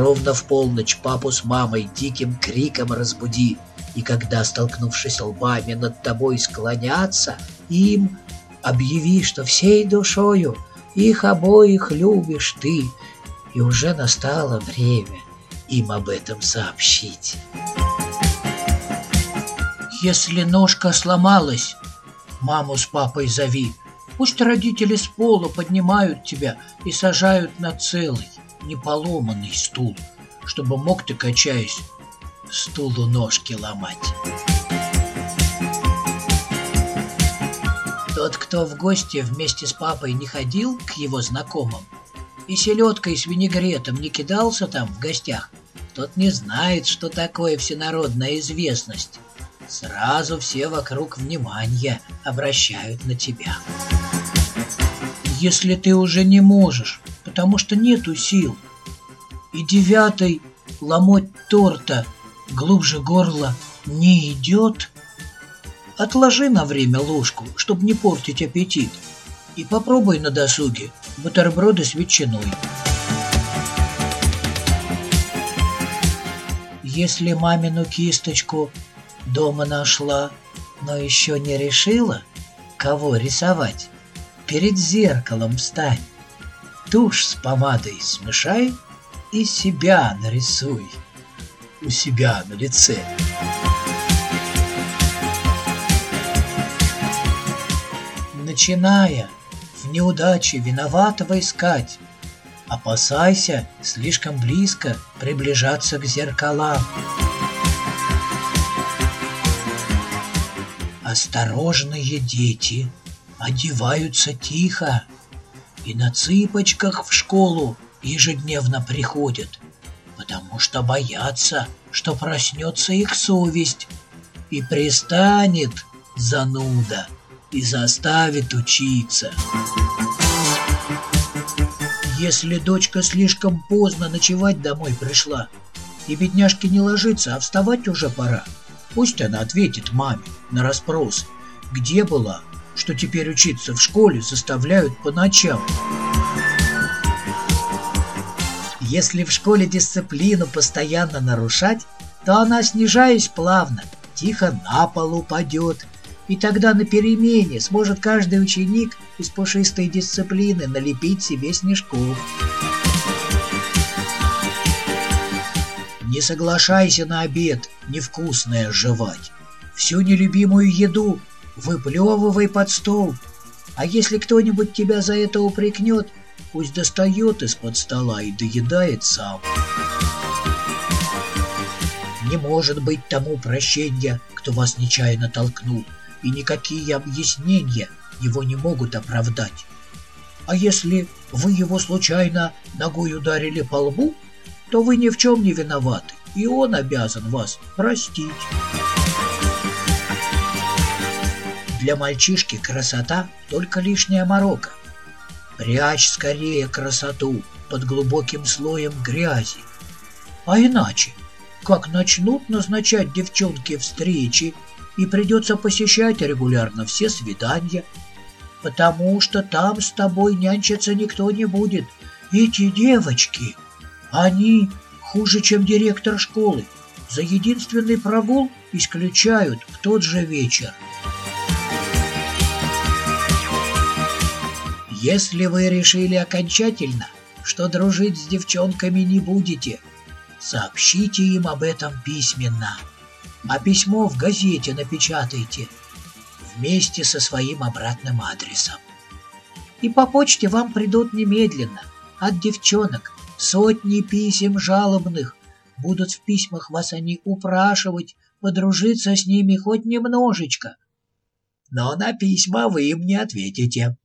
ровно в полночь папу с мамой диким криком разбуди, и когда, столкнувшись лбами, над тобой склонятся, им объяви, что всей душою их обоих любишь ты, и уже настало время им об этом сообщить. Если ножка сломалась, маму с папой зови. Пусть родители с пола поднимают тебя и сажают на целый, неполоманный стул, чтобы мог ты, качаясь, стулу ножки ломать. Тот, кто в гости вместе с папой не ходил к его знакомым и селедкой с винегретом не кидался там в гостях, тот не знает, что такое всенародная известность. Сразу все вокруг внимание обращают на тебя. Если ты уже не можешь, потому что нету сил, и 9-й ломоть торта глубже горла не идет, отложи на время ложку, чтобы не портить аппетит, и попробуй на досуге бутерброды с ветчиной. Если мамину кисточку дома нашла, но еще не решила, кого рисовать, перед зеркалом встань, тушь с помадой смешай и себя нарисуй у себя на лице. Начиная в неудаче виноватого искать, опасайся слишком близко приближаться к зеркалам. Осторожные дети одеваются тихо и на цыпочках в школу ежедневно приходят, потому что боятся, что проснется их совесть и пристанет зануда и заставит учиться. Если дочка слишком поздно ночевать домой пришла, и бедняжке не ложится, а вставать уже пора, пусть она ответит маме на расспрос, где была, что теперь учиться в школе заставляют по ночам. Если в школе дисциплину постоянно нарушать, то она, снижаясь плавно, тихо на пол упадет, и тогда на перемене сможет каждый ученик из пушистой дисциплины налепить себе снежков. Не соглашайся на обед невкусное жевать. Всю нелюбимую еду выплевывай под стол. А если кто-нибудь тебя за это упрекнет, пусть достает из-под стола и доедает сам. Не может быть тому прощения, кто вас нечаянно толкнул, и никакие объяснения его не могут оправдать. А если вы его случайно ногой ударили по лбу, то вы ни в чем не виноваты, и он обязан вас простить. Для мальчишки красота — только лишняя морока. Прячь скорее красоту под глубоким слоем грязи. А иначе, как начнут назначать девчонке встречи, и придется посещать регулярно все свидания, потому что там с тобой нянчиться никто не будет. Эти девочки, они хуже, чем директор школы. За единственный прогул исключают в тот же вечер. Если вы решили окончательно, что дружить с девчонками не будете, сообщите им об этом письменно, а письмо в газете напечатайте вместе со своим обратным адресом. И по почте вам придут немедленно от девчонок сотни писем жалобных. Будут в письмах вас они упрашивать подружиться с ними хоть немножечко. Но на письма вы им не ответите.